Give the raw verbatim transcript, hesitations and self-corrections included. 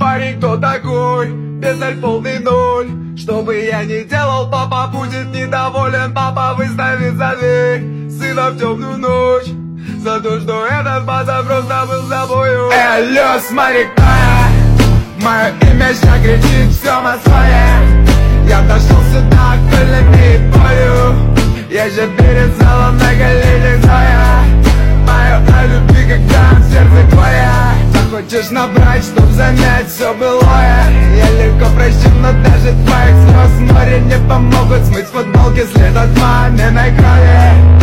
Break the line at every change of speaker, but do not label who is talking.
парень кто такой? Бездарь полный ноль. Что бы я ни делал, папа будет недоволен. Папа выставит за дверь сына в темную ночь за то, что этот пацан просто был собою. Алло, смотри, кто я? Мое имя ща кричит все москове. Я дошел сюда крыльями и болью. Я же перед залом на коленях Зоя. Мое о любви, когда в сердце твоя. Захочешь набрать, чтоб замять все былое. Я легко прощу, но даже твоих слез море не помогут смыть с футболки след от маминой крови.